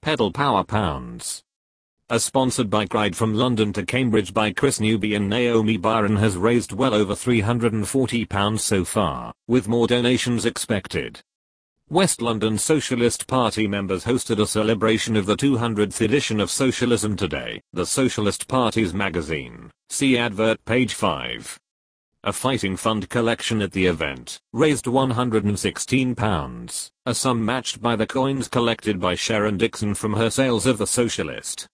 Pedal Power Pounds. Sponsored by Ride from London to Cambridge by Chris Newby and Naomi Byron has raised well over £340 so far, with more donations expected. West London Socialist Party members hosted a celebration of the 200th edition of Socialism Today, the Socialist Party's magazine. See advert page 5. A fighting fund collection at the event raised £116, a sum matched by the coins collected by Sharon Dixon from her sales of The Socialist.